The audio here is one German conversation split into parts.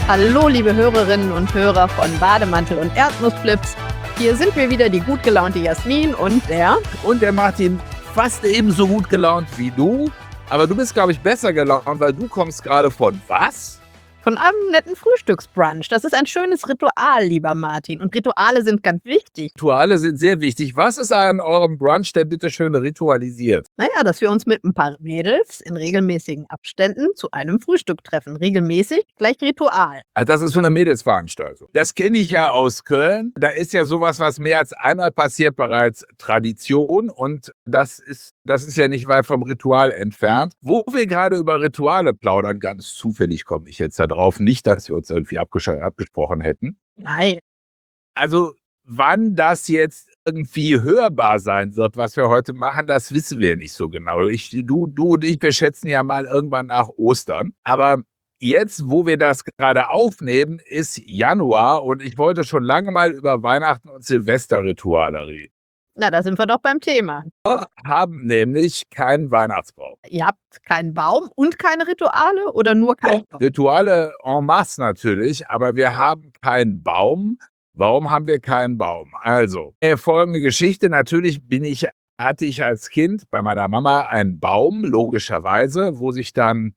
Hallo, liebe Hörerinnen und Hörer von Bademantel und Erdnussflips. Hier sind wir wieder, die gut gelaunte Jasmin und der... Und der Martin, fast ebenso gut gelaunt wie du. Aber du bist, glaube ich, besser gelaunt, weil du kommst gerade von was? Von einem netten Frühstücksbrunch. Das ist ein schönes Ritual, lieber Martin. Und Rituale sind ganz wichtig. Rituale sind sehr wichtig. Was ist an eurem Brunch denn bitte schön ritualisiert? Naja, dass wir uns mit ein paar Mädels in regelmäßigen Abständen zu einem Frühstück treffen. Regelmäßig gleich Ritual. Also das ist so eine Mädelsveranstaltung. Das kenne ich ja aus Köln. Da ist ja sowas, was mehr als einmal passiert, bereits Tradition. Und das ist ja nicht weit vom Ritual entfernt. Wo wir gerade über Rituale plaudern, ganz zufällig komme ich jetzt da drauf. Nicht, dass wir uns irgendwie abgesprochen hätten. Nein. Also wann das jetzt irgendwie hörbar sein wird, was wir heute machen, das wissen wir nicht so genau. Du und ich, wir schätzen ja mal irgendwann nach Ostern. Aber jetzt, wo wir das gerade aufnehmen, ist Januar und ich wollte schon lange mal über Weihnachten und Silvesterrituale reden. Na, da sind wir doch beim Thema. Wir haben nämlich keinen Weihnachtsbaum. Ihr habt keinen Baum und keine Rituale oder nur keinen Baum? Rituale en masse natürlich, aber wir haben keinen Baum. Warum haben wir keinen Baum? Also, folgende Geschichte. Natürlich hatte ich als Kind bei meiner Mama einen Baum, logischerweise, wo sich dann,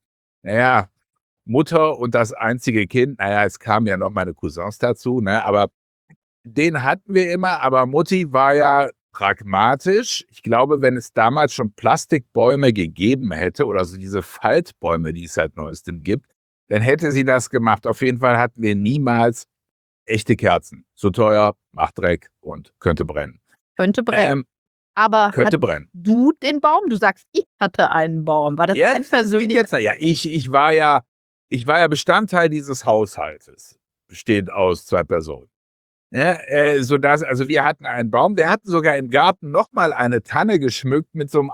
Mutter und das einzige Kind, es kamen ja noch meine Cousins dazu, aber den hatten wir immer, aber Mutti war ja pragmatisch. Ich glaube, wenn es damals schon Plastikbäume gegeben hätte oder so diese Faltbäume, die es seit neuestem gibt, dann hätte sie das gemacht. Auf jeden Fall hatten wir niemals echte Kerzen. So teuer, macht Dreck und könnte brennen. Könnte brennen. Aber könnte brennen. Du den Baum? Du sagst, ich hatte einen Baum. War das ein persönlicher? Ja, ich war ja Bestandteil dieses Haushaltes, bestehend aus 2 Personen. Ja, also wir hatten einen Baum, wir hatten sogar im Garten nochmal eine Tanne geschmückt mit so einem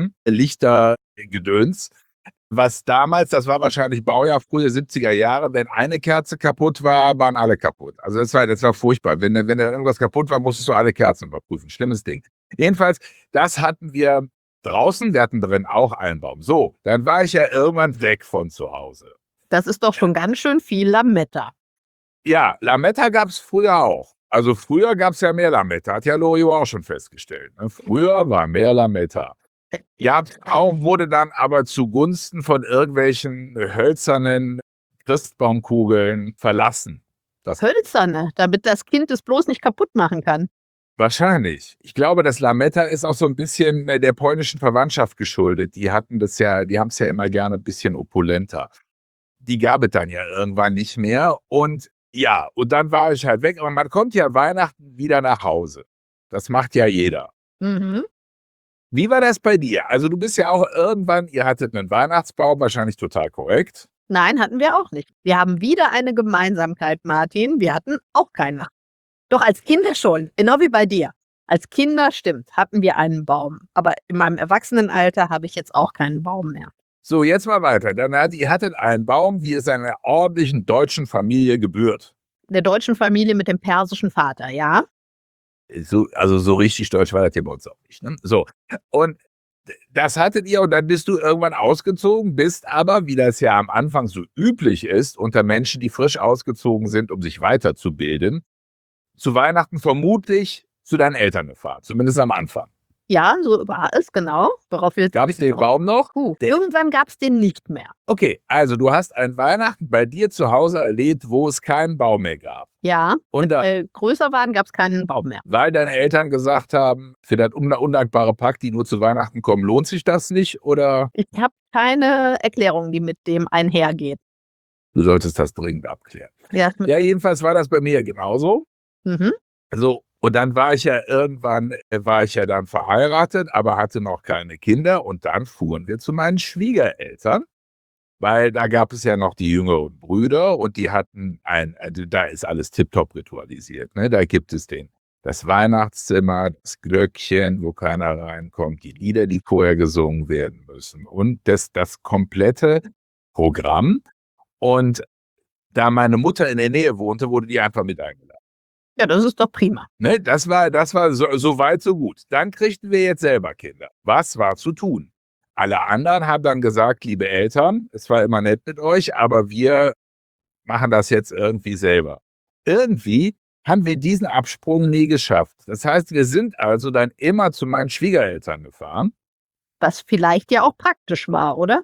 Außenlichtergedöns, was damals, das war wahrscheinlich Baujahr frühe 70er Jahre, wenn eine Kerze kaputt war, waren alle kaputt. Also das war furchtbar. Wenn da irgendwas kaputt war, musstest du alle Kerzen überprüfen. Schlimmes Ding. Jedenfalls, das hatten wir draußen, wir hatten drin auch einen Baum. So, dann war ich ja irgendwann weg von zu Hause. Das ist doch schon ganz schön viel Lametta. Ja, Lametta gab es früher auch. Also früher gab es ja mehr Lametta, hat ja Loriot auch schon festgestellt. Ne? Früher war mehr Lametta. Ja, auch wurde dann aber zugunsten von irgendwelchen hölzernen Christbaumkugeln verlassen. Hölzerne, damit das Kind es bloß nicht kaputt machen kann. Wahrscheinlich. Ich glaube, das Lametta ist auch so ein bisschen der polnischen Verwandtschaft geschuldet. Die haben es ja immer gerne ein bisschen opulenter. Die gab es dann ja irgendwann nicht mehr und dann war ich halt weg. Aber man kommt ja Weihnachten wieder nach Hause. Das macht ja jeder. Mhm. Wie war das bei dir? Also du bist ja auch irgendwann, ihr hattet einen Weihnachtsbaum, wahrscheinlich total korrekt. Nein, hatten wir auch nicht. Wir haben wieder eine Gemeinsamkeit, Martin. Wir hatten auch keinen. Doch als Kinder schon, genau wie bei dir. Als Kinder, stimmt, hatten wir einen Baum. Aber in meinem Erwachsenenalter habe ich jetzt auch keinen Baum mehr. So, jetzt mal weiter. Ihr hattet einen Baum, wie es einer ordentlichen deutschen Familie gebührt. Der deutschen Familie mit dem persischen Vater, ja? So richtig deutsch war das hier bei uns auch nicht. Ne? So, und das hattet ihr und dann bist du irgendwann ausgezogen, bist aber, wie das ja am Anfang so üblich ist, unter Menschen, die frisch ausgezogen sind, um sich weiterzubilden, zu Weihnachten vermutlich zu deinen Eltern gefahren, zumindest am Anfang. Ja, so war es, genau. Gab es den Baum noch? Irgendwann gab es den nicht mehr. Okay, also du hast ein Weihnachten bei dir zu Hause erlebt, wo es keinen Baum mehr gab. Ja, und größer waren, gab es keinen Baum mehr. Weil deine Eltern gesagt haben, für das undankbare Pack, die nur zu Weihnachten kommen, lohnt sich das nicht, oder? Ich habe keine Erklärung, die mit dem einhergeht. Du solltest das dringend abklären. Ja, jedenfalls war das bei mir genauso. Mhm. So, und dann war ich ja dann verheiratet, aber hatte noch keine Kinder. Und dann fuhren wir zu meinen Schwiegereltern, weil da gab es ja noch die jüngeren Brüder und die hatten da ist alles tipptopp ritualisiert. Ne? Da gibt es das Weihnachtszimmer, das Glöckchen, wo keiner reinkommt, die Lieder, die vorher gesungen werden müssen und das komplette Programm. Und da meine Mutter in der Nähe wohnte, wurde die einfach mit eingeladen. Ja, das ist doch prima. Ne, das war so weit, so gut. Dann kriegten wir jetzt selber Kinder. Was war zu tun? Alle anderen haben dann gesagt, liebe Eltern, es war immer nett mit euch, aber wir machen das jetzt irgendwie selber. Irgendwie haben wir diesen Absprung nie geschafft. Das heißt, wir sind also dann immer zu meinen Schwiegereltern gefahren, Was vielleicht ja auch praktisch war, oder?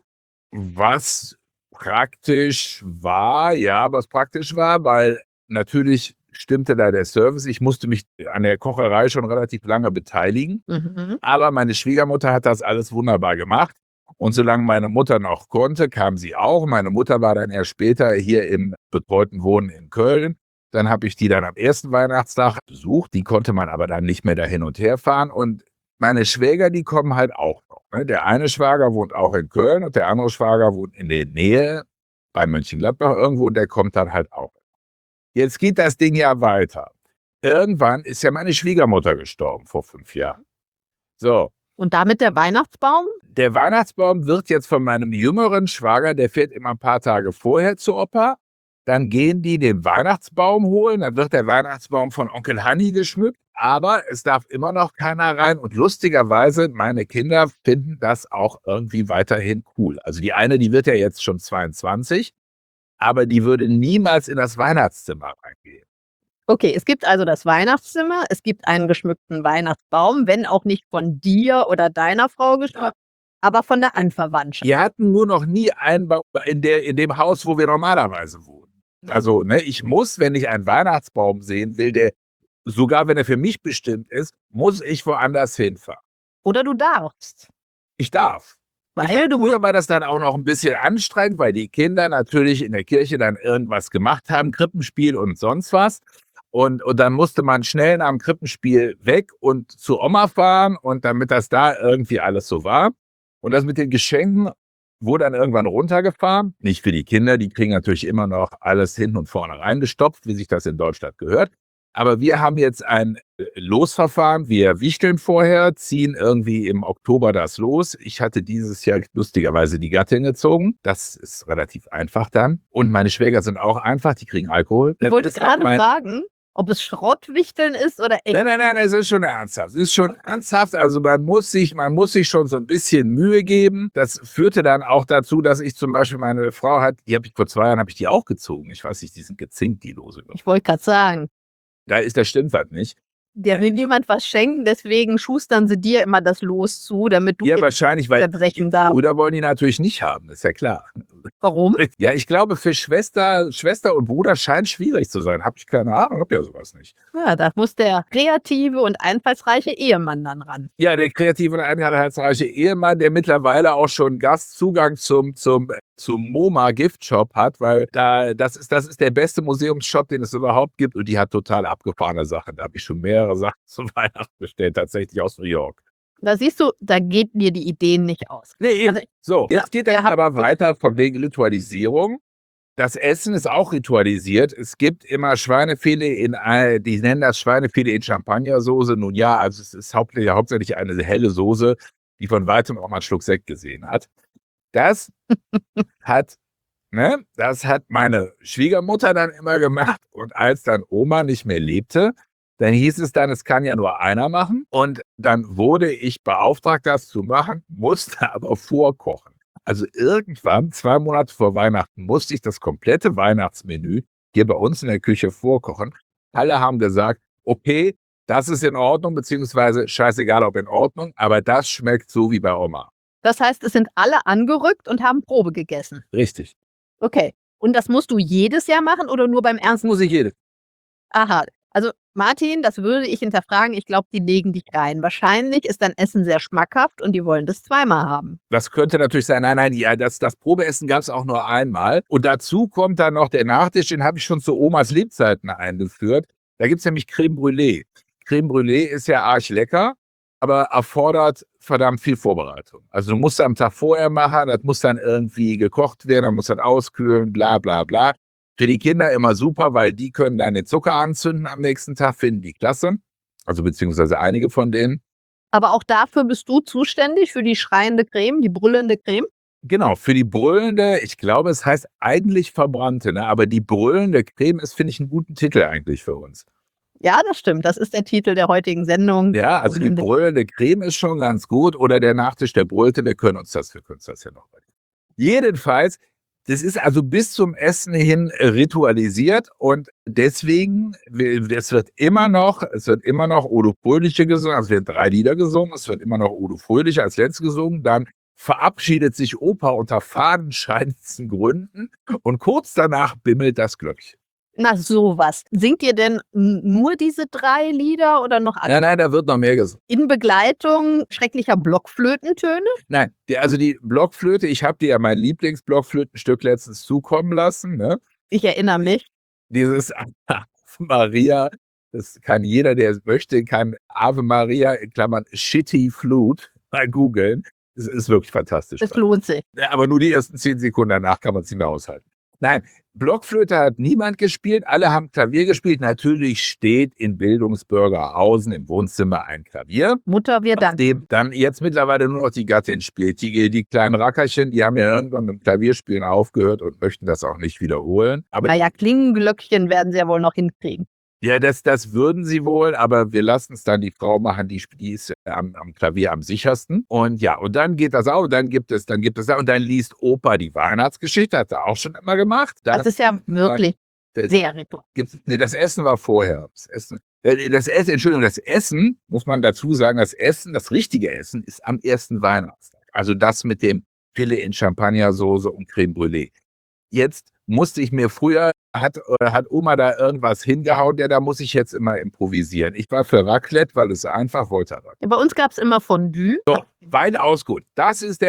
was praktisch war, ja, was praktisch war, weil natürlich stimmte da der Service. Ich musste mich an der Kocherei schon relativ lange beteiligen, Mhm. aber meine Schwiegermutter hat das alles wunderbar gemacht. Und solange meine Mutter noch konnte, kam sie auch. Meine Mutter war dann erst später hier im betreuten Wohnen in Köln. Dann habe ich die dann am ersten Weihnachtstag besucht. Die konnte man aber dann nicht mehr da hin und her fahren. Und meine Schwäger, die kommen halt auch noch. Ne? Der eine Schwager wohnt auch in Köln und der andere Schwager wohnt in der Nähe bei Mönchengladbach irgendwo und der kommt dann halt auch. Jetzt geht das Ding ja weiter. Irgendwann ist ja meine Schwiegermutter gestorben vor 5 Jahren. So, Und damit der Weihnachtsbaum? der Weihnachtsbaum wird jetzt von meinem jüngeren Schwager, der fährt immer ein paar Tage vorher zu Opa. Dann gehen die den Weihnachtsbaum holen, dann wird der Weihnachtsbaum von Onkel Hanni geschmückt, aber es darf immer noch keiner rein und lustigerweise, meine Kinder finden das auch irgendwie weiterhin cool. Also die eine, die wird ja jetzt schon 22, aber die würde niemals in das Weihnachtszimmer reingehen. Okay, es gibt also das Weihnachtszimmer, es gibt einen geschmückten Weihnachtsbaum, wenn auch nicht von dir oder deiner Frau geschmückt, aber von der Anverwandtschaft. Wir hatten nur noch nie einen Baum in dem Haus, wo wir normalerweise wohnen. Also, ne, ich muss, wenn ich einen Weihnachtsbaum sehen will, der sogar wenn er für mich bestimmt ist, muss ich woanders hinfahren. Oder du darfst. Ich darf. Weil du Früher war das dann auch noch ein bisschen anstrengend, weil die Kinder natürlich in der Kirche dann irgendwas gemacht haben, Krippenspiel und sonst was. Und dann musste man schnell nach dem Krippenspiel weg und zu Oma fahren und damit das da irgendwie alles so war. Und das mit den Geschenken wurde dann irgendwann runtergefahren. Nicht für die Kinder, die kriegen natürlich immer noch alles hinten und vorne reingestopft, wie sich das in Deutschland gehört. Aber wir haben jetzt ein Losverfahren. Wir wichteln vorher, ziehen irgendwie im Oktober das los. Ich hatte dieses Jahr lustigerweise die Gattin gezogen. Das ist relativ einfach dann. Und meine Schwäger sind auch einfach, die kriegen Alkohol. Ich wollte Das ist gerade mein- fragen, ob es Schrottwichteln ist oder echt. Nein, es ist schon ernsthaft. Es ist schon ernsthaft. Also man muss sich schon so ein bisschen Mühe geben. Das führte dann auch dazu, dass ich zum Beispiel meine Frau die habe ich vor 2 Jahren, habe ich die auch gezogen. Ich weiß nicht, die sind gezinkt, die Lose. Ich wollte gerade sagen, Das stimmt was nicht. der will jemand was schenken, deswegen schustern sie dir immer das Los zu, damit du Ja, jetzt wahrscheinlich, weil zerbrechen darfst. Brüder wollen die natürlich nicht haben, ist ja klar. Warum? Ja, ich glaube, für Schwester und Bruder scheint schwierig zu sein. Habe ich keine Ahnung, habe ja sowas nicht. Ja, da muss der kreative und einfallsreiche Ehemann dann ran. Ja, der kreative und einfallsreiche Ehemann, der mittlerweile auch schon Gastzugang zum MoMA Giftshop hat, weil das ist der beste Museumsshop, den es überhaupt gibt und die hat total abgefahrene Sachen. Da habe ich schon mehrere Sachen zu Weihnachten bestellt, tatsächlich aus New York. Da siehst du, da geht mir die Ideen nicht aus. Nee, Also, so, jetzt geht er aber weiter von wegen Ritualisierung. Das Essen ist auch ritualisiert. Es gibt immer Schweinefilet die nennen das Schweinefilet in Champagnersoße. Nun ja, also es ist hauptsächlich eine helle Soße, die von weitem auch mal einen Schluck Sekt gesehen hat. Das hat meine Schwiegermutter dann immer gemacht. Und als dann Oma nicht mehr lebte, dann hieß es dann, es kann ja nur einer machen. Und dann wurde ich beauftragt, das zu machen, musste aber vorkochen. Also irgendwann, 2 Monate vor Weihnachten, musste ich das komplette Weihnachtsmenü hier bei uns in der Küche vorkochen. Alle haben gesagt, okay, das ist in Ordnung, beziehungsweise scheißegal ob in Ordnung, aber das schmeckt so wie bei Oma. das heißt, es sind alle angerückt und haben Probe gegessen. Richtig. Okay. Und das musst du jedes Jahr machen oder nur beim Das ersten? muss ich jedes. Aha. Also Martin, das würde ich hinterfragen. Ich glaube, die legen dich rein. Wahrscheinlich ist dein Essen sehr schmackhaft und die wollen das zweimal haben. Das könnte natürlich sein. Nein, ja, das Probeessen gab es auch nur einmal. Und dazu kommt dann noch der Nachtisch, den habe ich schon zu Omas Lebzeiten eingeführt. Da gibt es nämlich Crème Brûlée. Crème Brûlée ist ja arg lecker, aber erfordert verdammt viel Vorbereitung. Also du musst am Tag vorher machen, das muss dann irgendwie gekocht werden, dann muss das auskühlen, bla bla bla. Für die Kinder immer super, weil die können dann den Zucker anzünden am nächsten Tag, finden die klasse. Also beziehungsweise einige von denen. Aber auch dafür bist du zuständig, für die schreiende Creme, die brüllende Creme? Genau, für die brüllende, ich glaube, es heißt eigentlich verbrannte, ne? Aber die brüllende Creme ist, finde ich, einen guten Titel eigentlich für uns. Ja, das stimmt. Das ist der Titel der heutigen Sendung. Ja, also die brüllende Creme ist schon ganz gut. Oder der Nachtisch, der brüllte, wir können uns das ja noch. Jedenfalls, Das ist also bis zum Essen hin ritualisiert und deswegen, es wird immer noch Odo Fröhliche gesungen, also es werden 3 Lieder gesungen, es wird immer noch Odo Fröhliche als letztes gesungen, dann verabschiedet sich Opa unter fadenscheinendsten Gründen und kurz danach bimmelt das Glöckchen. Na sowas. Singt ihr denn nur diese 3 Lieder oder noch andere? Nein, da wird noch mehr gesungen. In Begleitung schrecklicher Blockflötentöne? Nein, die Blockflöte, ich habe dir ja mein Lieblingsblockflötenstück letztens zukommen lassen, ne? Ich erinnere mich. Dieses Ave Maria, das kann jeder, der es möchte, kann Ave Maria in Klammern Shitty Flute mal googeln. Es ist wirklich fantastisch. Das lohnt sich. Ja, aber nur die ersten 10 Sekunden, danach kann man es nicht mehr aushalten. Nein, Blockflöte hat niemand gespielt, alle haben Klavier gespielt. Natürlich steht in Bildungsbürgerhausen im Wohnzimmer ein Klavier. Mutter, wir danken. Dem dann jetzt mittlerweile nur noch die Gattin spielt. Die kleinen Rackerchen, die haben ja irgendwann mit dem Klavierspielen aufgehört und möchten das auch nicht wiederholen. Aber Naja, Klingenglöckchen werden sie ja wohl noch hinkriegen. ja, das würden sie wohl, aber wir lassen es dann die Frau machen, die ist am Klavier am sichersten. Und ja, und dann geht das auch, dann gibt es und dann liest Opa die Weihnachtsgeschichte, hat er auch schon immer gemacht. Das ist ja wirklich sehr ritual. Das Essen war vorher. Das Essen, muss man dazu sagen, das richtige Essen ist am ersten Weihnachtstag. Also das mit dem Filet in Champagnersoße und Creme Brûlée. Jetzt musste ich mir früher, hat Oma da irgendwas hingehauen, da muss ich jetzt immer improvisieren. Ich war für Raclette, weil es einfach wollte. Ja, bei uns gab es immer Fondue. So, weitaus gut. Das sind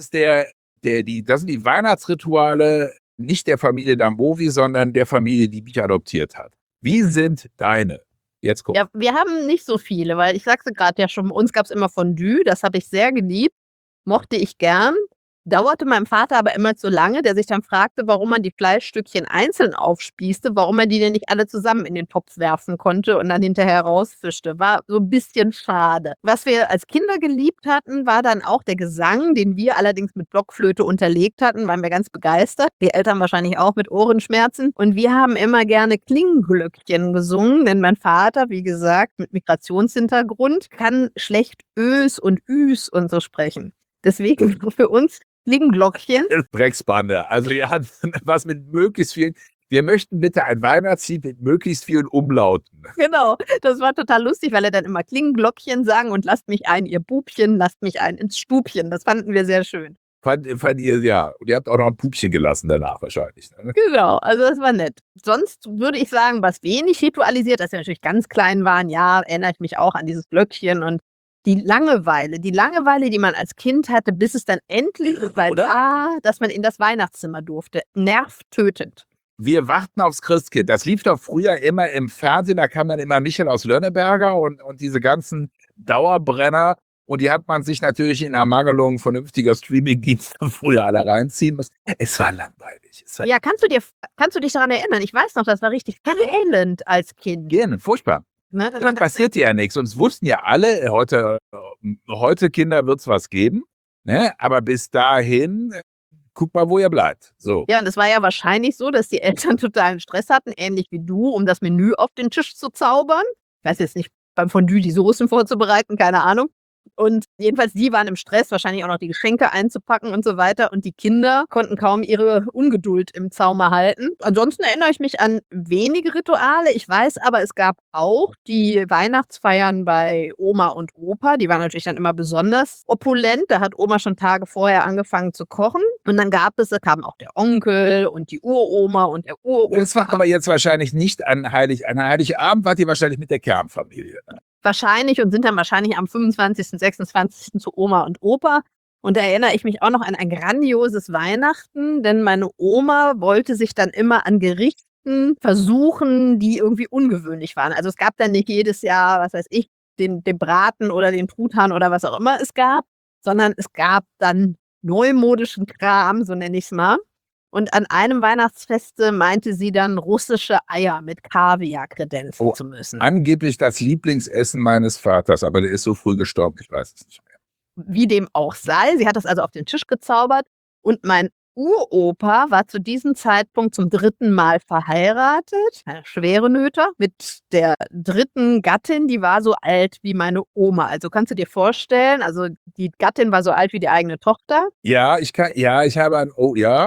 die Weihnachtsrituale, nicht der Familie Dambovi, sondern der Familie, die mich adoptiert hat. Wie sind deine? Jetzt guck. Ja, wir haben nicht so viele, weil ich sagte gerade ja schon, bei uns gab es immer Fondue, das habe ich sehr geliebt, mochte ich gern. Dauerte meinem Vater aber immer zu lange, der sich dann fragte, warum man die Fleischstückchen einzeln aufspießte, warum man die denn nicht alle zusammen in den Topf werfen konnte und dann hinterher rausfischte. War so ein bisschen schade. Was wir als Kinder geliebt hatten, war dann auch der Gesang, den wir allerdings mit Blockflöte unterlegt hatten, waren wir ganz begeistert. Die Eltern wahrscheinlich auch mit Ohrenschmerzen. Und wir haben immer gerne Klingenglöckchen gesungen, denn mein Vater, wie gesagt, mit Migrationshintergrund, kann schlecht Ös und Üs und so sprechen. Deswegen für uns Klingenglöckchen. Drecksbande. Also ihr habt was mit möglichst vielen. Wir möchten bitte ein Weihnachtslied mit möglichst vielen Umlauten. Genau, das war total lustig, weil er dann immer Klingenglöckchen sang und lasst mich ein, ihr Bubchen, lasst mich ein ins Stubchen. Das fanden wir sehr schön. Fand ihr, ja. Und ihr habt auch noch ein Pupchen gelassen danach wahrscheinlich. Ne? Genau, also das war nett. Sonst würde ich sagen, was wenig ritualisiert, dass wir natürlich ganz klein waren, ja, erinnere ich mich auch an dieses Glöckchen und die Langeweile, die man als Kind hatte, bis es dann endlich war, dass man in das Weihnachtszimmer durfte. Nervtötend. Wir warten aufs Christkind. Das lief doch früher immer im Fernsehen. Da kam dann immer Michael aus Lönneberger und diese ganzen Dauerbrenner. Und die hat man sich natürlich in Ermangelung vernünftiger Streaming-Dienste früher alle reinziehen müssen. Es war langweilig. Ja, kannst du dich daran erinnern? Ich weiß noch, das war richtig quälend als Kind. Gerne, furchtbar. Ne, Dann passierte ja nichts. Und es wussten ja alle, heute Kinder wird es was geben. Ne? Aber bis dahin, guck mal, wo ihr bleibt. So. Ja, und es war ja wahrscheinlich so, dass die Eltern totalen Stress hatten, ähnlich wie du, um das Menü auf den Tisch zu zaubern. Ich weiß jetzt nicht, beim Fondue die Soßen vorzubereiten, keine Ahnung. Und jedenfalls, die waren im Stress, wahrscheinlich auch noch die Geschenke einzupacken und so weiter. Und die Kinder konnten kaum ihre Ungeduld im Zaume halten. Ansonsten erinnere ich mich an wenige Rituale. Ich weiß aber, es gab auch die Weihnachtsfeiern bei Oma und Opa. Die waren natürlich dann immer besonders opulent. Da hat Oma schon Tage vorher angefangen zu kochen. Und dann da kam auch der Onkel und die Uroma und der Uropa. Das war aber jetzt wahrscheinlich nicht an Heiligabend, wart ihr wahrscheinlich mit der Kernfamilie. Wahrscheinlich und sind dann wahrscheinlich am 25., 26. zu Oma und Opa. Und da erinnere ich mich auch noch an ein grandioses Weihnachten, denn meine Oma wollte sich dann immer an Gerichten versuchen, die irgendwie ungewöhnlich waren. Also es gab dann nicht jedes Jahr, was weiß ich, den Braten oder den Truthahn oder was auch immer es gab, sondern es gab dann neumodischen Kram, so nenne ich es mal. Und an einem Weihnachtsfeste meinte sie dann, russische Eier mit Kaviar kredenzen zu müssen. Angeblich das Lieblingsessen meines Vaters, aber der ist so früh gestorben, ich weiß es nicht mehr. Wie dem auch sei, sie hat das also auf den Tisch gezaubert und mein Uropa war zu diesem Zeitpunkt zum 3. Mal verheiratet, eine schwere Nöter, mit der 3. Gattin, die war so alt wie meine Oma. Also kannst du dir vorstellen, also die Gattin war so alt wie die eigene Tochter. Ja, ich habe ein,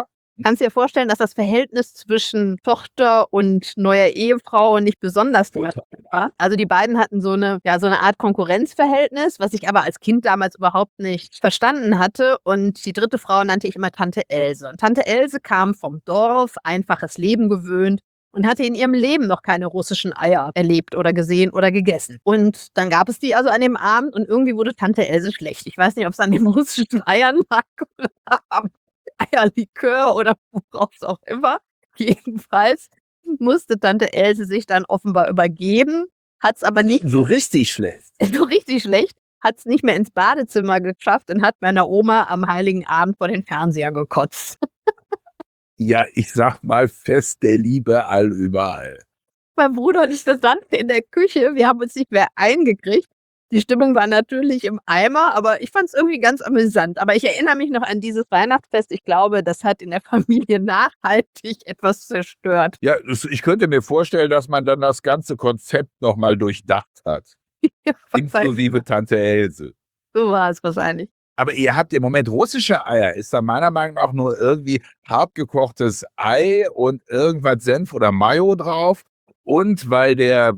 Kannst dir vorstellen, dass das Verhältnis zwischen Tochter und neuer Ehefrau nicht besonders gut war? Also, die beiden hatten so eine Art Konkurrenzverhältnis, was ich aber als Kind damals überhaupt nicht verstanden hatte. Und die dritte Frau nannte ich immer Tante Else. Und Tante Else kam vom Dorf, einfaches Leben gewöhnt und hatte in ihrem Leben noch keine russischen Eier erlebt oder gesehen oder gegessen. Und dann gab es die also an dem Abend und irgendwie wurde Tante Else schlecht. Ich weiß nicht, ob es an den russischen Eiern lag oder am Eierlikör oder woraus auch immer. Jedenfalls musste Tante Else sich dann offenbar übergeben, hat's aber nicht So richtig schlecht. so richtig schlecht, hat's nicht mehr ins Badezimmer geschafft und hat meiner Oma am Heiligen Abend vor den Fernseher gekotzt. Ja, ich sag mal, Fest der Liebe allüberall. Mein Bruder und ich, wir standen in der Küche, wir haben uns nicht mehr eingekriegt. Die Stimmung war natürlich im Eimer, aber ich fand's irgendwie ganz amüsant. Aber ich erinnere mich noch an dieses Weihnachtsfest. Ich glaube, das hat in der Familie nachhaltig etwas zerstört. Ja, ich könnte mir vorstellen, dass man dann das ganze Konzept noch mal durchdacht hat, Ja, inklusive Tante Else. so war es wahrscheinlich. Aber ihr habt im Moment russische Eier. Ist da meiner Meinung nach nur irgendwie hartgekochtes Ei und irgendwas Senf oder Mayo drauf. Und weil der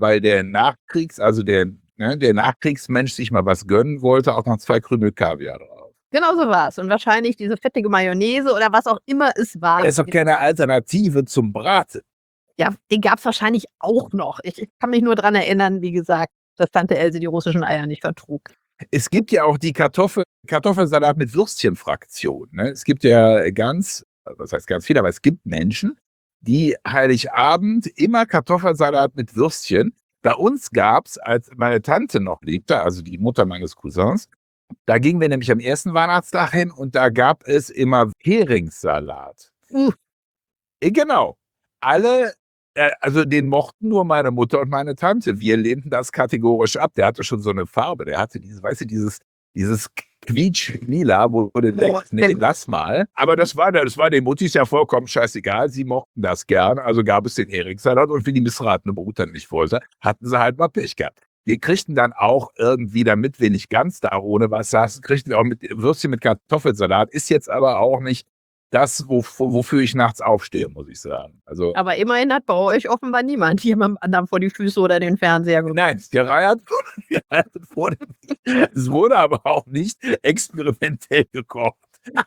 der Nachkriegsmensch sich mal was gönnen wollte, auch noch 2 Krümel Kaviar drauf. Genau so war's. Und wahrscheinlich diese fettige Mayonnaise oder was auch immer es war. Das ist doch keine Alternative zum Braten. Ja, den gab's wahrscheinlich auch noch. Ich kann mich nur dran erinnern, wie gesagt, dass Tante Else die russischen Eier nicht vertrug. Es gibt ja auch die Kartoffelsalat mit Würstchen-Fraktion, ne? Es gibt ja was heißt ganz viele, aber es gibt Menschen, die Heiligabend immer Kartoffelsalat mit Würstchen. Bei uns gab's, als meine Tante noch lebte, also die Mutter meines Cousins, da gingen wir nämlich am ersten Weihnachtstag hin und da gab es immer Heringssalat. Genau. Also den mochten nur meine Mutter und meine Tante. Wir lehnten das kategorisch ab. Der hatte schon so eine Farbe. Der hatte dieses quietsch-lila, wo du denkst, nee, lass mal. Aber das war den Muttis ja vollkommen scheißegal. Sie mochten das gern. Also gab es den Heringssalat und wie die missratene Brut dann nicht wollte, hatten sie halt mal Pech gehabt. Wir kriegten dann auch irgendwie, damit wir nicht ganz da ohne was saßen, kriegten wir auch mit Würstchen mit Kartoffelsalat. Ist jetzt aber auch nicht das, wofür ich nachts aufstehe, muss ich sagen. Also, Aber immerhin hat bei euch offenbar niemand jemandem anderen vor die Füße oder den Fernseher geworfen. nein, der Reihe hat vor dem. Es wurde aber auch nicht experimentell gekocht.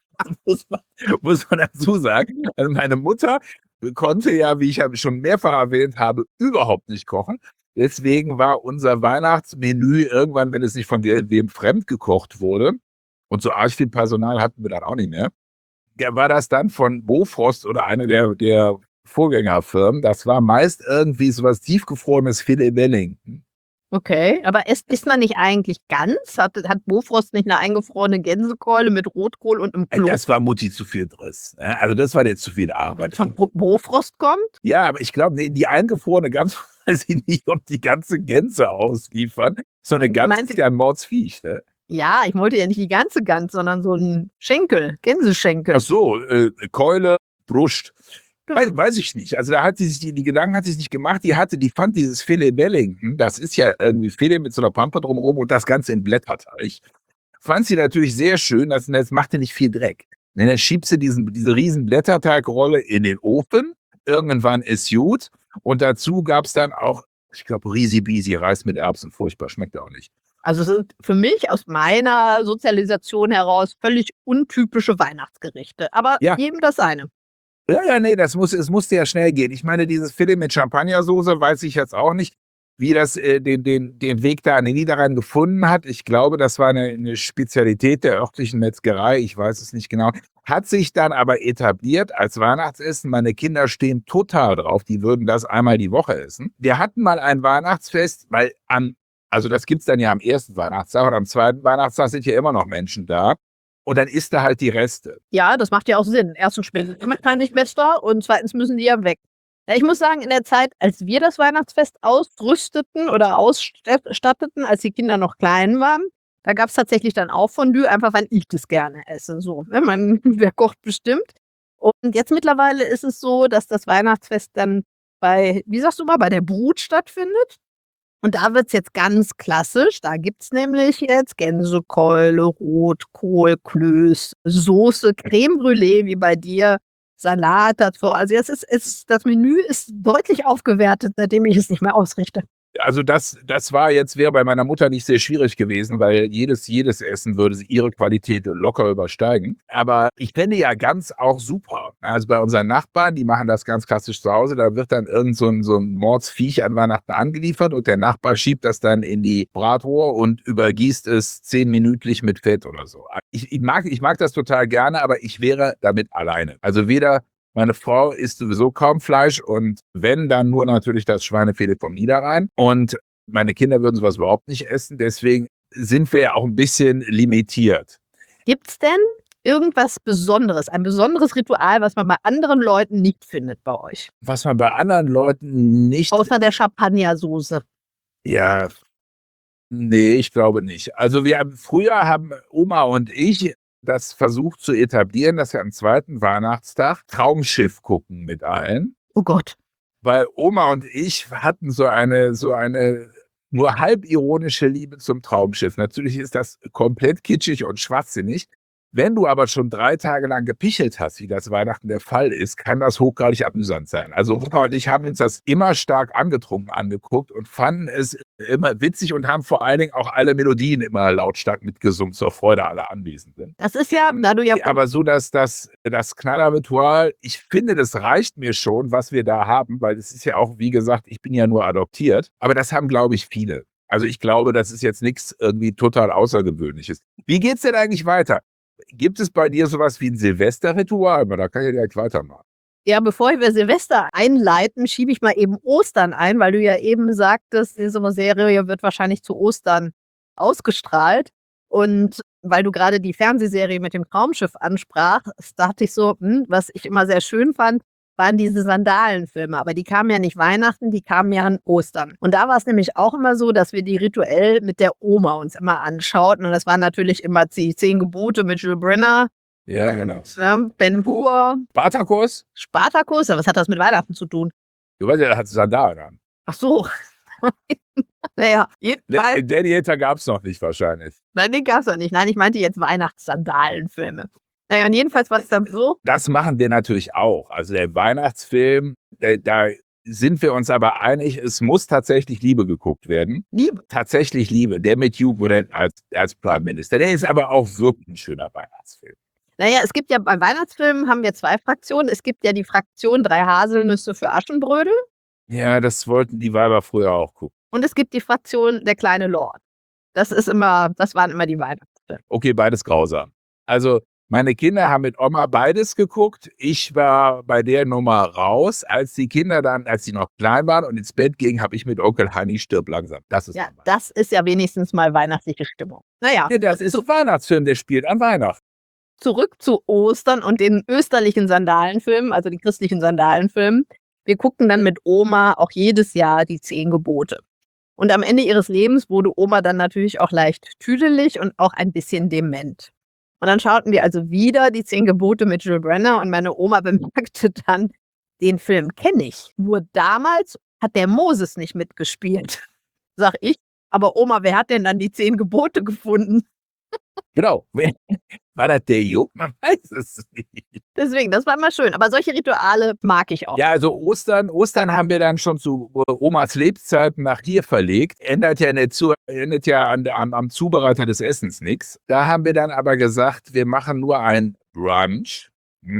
muss man dazu sagen. Also meine Mutter konnte ja, wie ich ja schon mehrfach erwähnt habe, überhaupt nicht kochen. Deswegen war unser Weihnachtsmenü irgendwann, wenn es nicht von wem fremd gekocht wurde, und so arg viel Personal hatten wir dann auch nicht mehr, war das dann von Bofrost oder eine der Vorgängerfirmen. Das war meist irgendwie sowas tiefgefrorenes Filet Wellington. Okay, aber isst man nicht eigentlich Gans? Hat Bofrost nicht eine eingefrorene Gänsekeule mit Rotkohl und 'nem Kloß? Das war Mutti zu viel Driss, ne? Also, das war jetzt zu viel Arbeit. Von Bofrost kommt? Ja, aber ich glaube, die eingefrorene Gans weiß ich nicht, ob die ganze Gänse ausliefern. So eine Gans Meinst ist ja 'n Mordsviech, ne? Ja, ich wollte ja nicht die ganze Gans, sondern so 'n Schenkel, Gänseschenkel. Ach so, Keule, Brust. Weiß ich nicht. Also, da hat sie sich die Gedanken hat sie sich nicht gemacht. Die fand dieses Filet Wellington, das ist ja irgendwie Filet mit so einer Pampe drumherum und das Ganze in Blätterteig. Fand sie natürlich sehr schön, das machte nicht viel Dreck. Ne, dann schiebt sie diese riesen Blätterteigrolle in den Ofen. Irgendwann ist gut. Und dazu gab's dann auch, ich glaube, Riesi-Biesi, Reis mit Erbsen. Furchtbar, schmeckt auch nicht. Also, sind für mich aus meiner Sozialisation heraus völlig untypische Weihnachtsgerichte, aber Ja. jedem das seine. Ja, nee, es musste ja schnell gehen. Ich meine, dieses Filet mit Champagnersoße weiß ich jetzt auch nicht, wie das den Weg da an den Niederrhein gefunden hat. Ich glaube, das war eine Spezialität der örtlichen Metzgerei. Ich weiß es nicht genau. Hat sich dann aber etabliert als Weihnachtsessen. Meine Kinder stehen total drauf. Die würden das einmal die Woche essen. Wir hatten mal ein Weihnachtsfest, weil also das gibt's dann ja am ersten Weihnachtstag und am zweiten Weihnachtstag sind ja immer noch Menschen da. Und dann isst er halt die Reste. Ja, das macht ja auch Sinn. Erstens schmeckt es nicht besser und zweitens müssen die ja weg. Ja, ich muss sagen, in der Zeit, als wir das Weihnachtsfest ausrüsteten oder ausstatteten, als die Kinder noch klein waren, da gab's tatsächlich dann auch Fondue, einfach weil ich das gerne esse, so, ne? Wer kocht bestimmt. Und jetzt mittlerweile ist es so, dass das Weihnachtsfest dann wie sagst du mal, bei der Brut stattfindet. Und da wird's jetzt ganz klassisch. Da gibt's nämlich jetzt Gänsekeule, Rotkohl, Klöß, Soße, Crème Brûlée wie bei dir Salat dazu. Also das Menü ist deutlich aufgewertet, seitdem ich es nicht mehr ausrichte. Also wäre bei meiner Mutter nicht sehr schwierig gewesen, weil jedes Essen würde ihre Qualität locker übersteigen. Aber ich fände ja Gans auch super. Also bei unseren Nachbarn, die machen das ganz klassisch zu Hause, da wird dann irgend so ein Mordsviech an Weihnachten angeliefert und der Nachbar schiebt das dann in die Bratrohr und übergießt es 10-minütlich mit Fett oder so. Ich mag das total gerne, aber ich wäre damit alleine. Also meine Frau isst sowieso kaum Fleisch und wenn, dann nur natürlich das Schweinefilet vom Niederrhein. Und meine Kinder würden sowas überhaupt nicht essen. Deswegen sind wir ja auch ein bisschen limitiert. Gibt's denn irgendwas Besonderes, ein besonderes Ritual, was man bei anderen Leuten nicht findet bei euch? Was man bei anderen Leuten nicht... Außer der Champagnersoße. Ja, nee, ich glaube nicht. Also früher haben Oma und ich das versucht zu etablieren, dass wir am zweiten Weihnachtstag Traumschiff gucken mit allen. Oh Gott. Weil Oma und ich hatten so eine nur halb ironische Liebe zum Traumschiff. Natürlich ist das komplett kitschig und schwachsinnig. Wenn du aber schon 3 Tage lang gepichelt hast, wie das Weihnachten der Fall ist, kann das hochgradig amüsant sein. Also Oma und ich haben uns das immer stark angetrunken angeguckt und fanden es immer witzig und haben vor allen Dingen auch alle Melodien immer lautstark mitgesungen, zur Freude aller Anwesenden. Das ist ja, da du ja... Aber so, dass das Knallerritual, ich finde, das reicht mir schon, was wir da haben, weil es ist ja auch, wie gesagt, ich bin ja nur adoptiert, aber das haben, glaube ich, viele. Also ich glaube, das ist jetzt nichts irgendwie total Außergewöhnliches. Wie geht's denn eigentlich weiter? Gibt es bei dir sowas wie ein Silvesterritual? Aber da kann ich direkt weitermachen. Ja, bevor wir Silvester einleiten, schiebe ich mal eben Ostern ein, weil du ja eben sagtest, diese Serie wird wahrscheinlich zu Ostern ausgestrahlt. Und weil du gerade die Fernsehserie mit dem Traumschiff ansprachst, dachte ich so, was ich immer sehr schön fand, waren diese Sandalenfilme. Aber die kamen ja nicht Weihnachten, die kamen ja an Ostern. Und da war es nämlich auch immer so, dass wir die rituell mit der Oma uns immer anschauten. Und das waren natürlich immer die 10 Gebote mit Jules Brenner. Ja, genau. Ben Hur. Spartacus? Aber was hat das mit Weihnachten zu tun? Du weißt ja, der hat Sandalen an. Ach so. Naja, jedenfalls. Gladiator gab es noch nicht wahrscheinlich. Nein, den gab es noch nicht. Nein, ich meinte jetzt Weihnachtssandalenfilme. Naja, und jedenfalls war es dann so. Das machen wir natürlich auch. Also der Weihnachtsfilm, da sind wir uns aber einig, es muss tatsächlich Liebe geguckt werden. Liebe? Tatsächlich Liebe. Der mit Hugh Grant als Prime Minister. Der ist aber auch wirklich ein schöner Weihnachtsfilm. Naja, es gibt ja beim Weihnachtsfilm haben wir 2 Fraktionen. Es gibt ja die Fraktion 3 Haselnüsse für Aschenbrödel. Ja, das wollten die Weiber früher auch gucken. Und es gibt die Fraktion der kleine Lord. Das waren immer die Weihnachtsfilme. Okay, beides grausam. Also meine Kinder haben mit Oma beides geguckt. Ich war bei der Nummer raus. Als die noch klein waren und ins Bett gingen, habe ich mit Onkel Heini Stirb langsam. Das ist ja wenigstens mal weihnachtliche Stimmung. Naja. Ja, das ist ein Weihnachtsfilm, der spielt an Weihnachten. Zurück zu Ostern und den österlichen Sandalenfilmen, also die christlichen Sandalenfilmen. Wir guckten dann mit Oma auch jedes Jahr die 10 Gebote. Und am Ende ihres Lebens wurde Oma dann natürlich auch leicht tüdelig und auch ein bisschen dement. Und dann schauten wir also wieder die 10 Gebote mit Jules Brenner und meine Oma bemerkte dann, den Film kenne ich. Nur damals hat der Moses nicht mitgespielt. Sag ich, aber Oma, wer hat denn dann die 10 Gebote gefunden? Genau. War das der Jupp? Man weiß es nicht. Deswegen, das war immer schön. Aber solche Rituale mag ich auch. Ja, also Ostern haben wir dann schon zu Omas Lebzeiten nach hier verlegt. Ändert ja am Zubereiter des Essens nichts. Da haben wir dann aber gesagt, wir machen nur ein Brunch.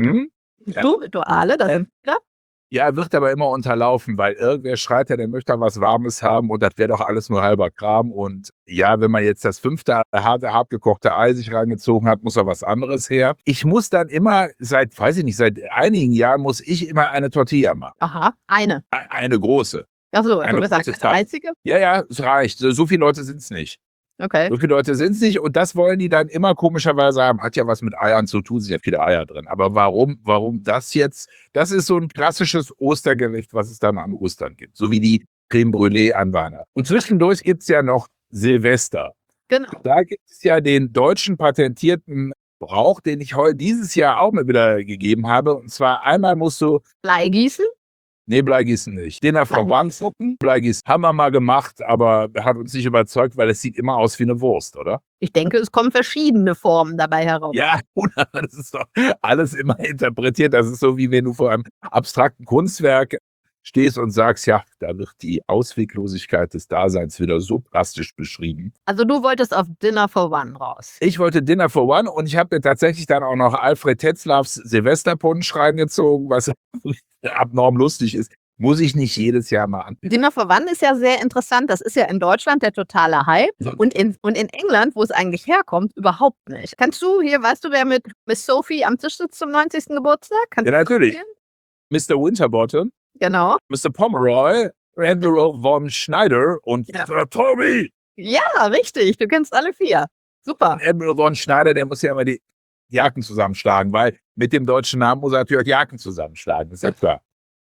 So Rituale, das ja. Ja, wird aber immer unterlaufen, weil irgendwer schreit ja, der möchte was Warmes haben und das wäre doch alles nur halber Kram. Und ja, wenn man jetzt das 5. hart gekochte Ei sich reingezogen hat, muss da was anderes her. Ich muss dann immer, seit einigen Jahren muss ich immer eine Tortilla machen. Aha, eine. Eine große. Achso, du gesagt, das einzige? Ja, es reicht. So viele Leute sind es nicht. Okay. So viele Leute sind es nicht und das wollen die dann immer komischerweise haben. Hat ja was mit Eiern zu tun, sind ja viele Eier drin. Aber warum das jetzt? Das ist so ein klassisches Ostergericht, was es dann an Ostern gibt. So wie die Creme Brûlée an Weihnachten. Und zwischendurch gibt es ja noch Silvester. Genau. Da gibt es ja den deutschen patentierten Brauch, den ich dieses Jahr auch mal wieder gegeben habe. Und zwar einmal musst du Blei gießen? Nee, Bleigießen nicht. Dinner for One gucken, Bleigießen haben wir mal gemacht, aber hat uns nicht überzeugt, weil es sieht immer aus wie eine Wurst, oder? Ich denke, es kommen verschiedene Formen dabei heraus. Ja, das ist doch alles immer interpretiert. Das ist so, wie wenn du vor einem abstrakten Kunstwerk stehst und sagst, ja, da wird die Ausweglosigkeit des Daseins wieder so plastisch beschrieben. Also du wolltest auf Dinner for One raus. Ich wollte Dinner for One und ich habe mir tatsächlich dann auch noch Alfred Tetzlaffs Silvesterpunsch reingezogen, was abnorm lustig ist. Muss ich nicht jedes Jahr mal anbieten. Dinner for One ist ja sehr interessant. Das ist ja in Deutschland der totale Hype. So. Und in England, wo es eigentlich herkommt, überhaupt nicht. Kannst du hier, weißt du, wer mit Miss Sophie am Tisch sitzt zum 90. Geburtstag? Kannst Ja, du natürlich. erzählen? Mr. Winterbottom, Genau. Mr. Pomeroy, Admiral von Schneider und Ja. Tommy. Ja, richtig. Du kennst alle 4. Super. Admiral von Schneider, der muss ja immer die Jacken zusammenschlagen, weil mit dem deutschen Namen muss er natürlich die Jacken zusammenschlagen, ist ja klar.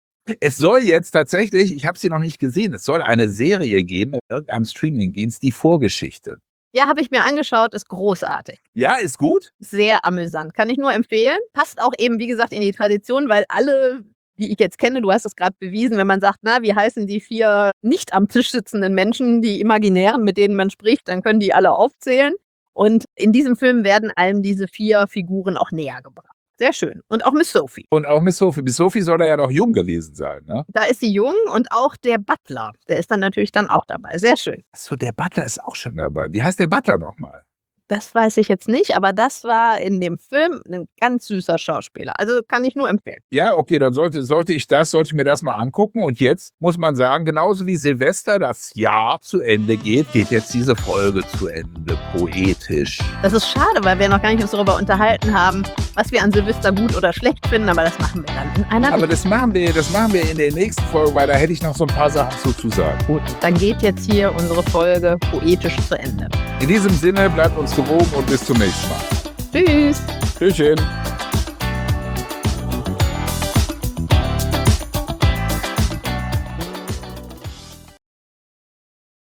Es soll jetzt tatsächlich, ich habe sie noch nicht gesehen, es soll eine Serie geben, in irgendeinem Streamingdienst, die Vorgeschichte. Ja, habe ich mir angeschaut. Ist großartig. Ja, ist gut. Sehr amüsant. Kann ich nur empfehlen. Passt auch eben, wie gesagt, in die Tradition, weil alle, die ich jetzt kenne, du hast es gerade bewiesen, wenn man sagt, na, wie heißen die 4 nicht am Tisch sitzenden Menschen, die imaginären, mit denen man spricht, dann können die alle aufzählen. Und in diesem Film werden einem diese 4 Figuren auch näher gebracht. Sehr schön. Und auch Miss Sophie. Und auch Miss Sophie. Miss Sophie soll da ja noch jung gewesen sein, ne? Da ist sie jung und auch der Butler, der ist dann natürlich dann auch dabei. Sehr schön. Achso, der Butler ist auch schon dabei. Wie heißt der Butler nochmal? Das weiß ich jetzt nicht, aber das war in dem Film ein ganz süßer Schauspieler. Also kann ich nur empfehlen. Ja, okay, dann sollte ich mir das mal angucken. Und jetzt muss man sagen, genauso wie Silvester das Jahr zu Ende geht, geht jetzt diese Folge zu Ende. Poetisch. Das ist schade, weil wir noch gar nicht uns darüber unterhalten haben, was wir an Silvester gut oder schlecht finden, aber das machen wir dann in einer Aber das machen wir in der nächsten Folge, weil da hätte ich noch so ein paar Sachen zu sagen. Gut, dann geht jetzt hier unsere Folge poetisch zu Ende. In diesem Sinne, bleibt uns gewogen und bis zum nächsten Mal. Tschüss! Tschüsschen.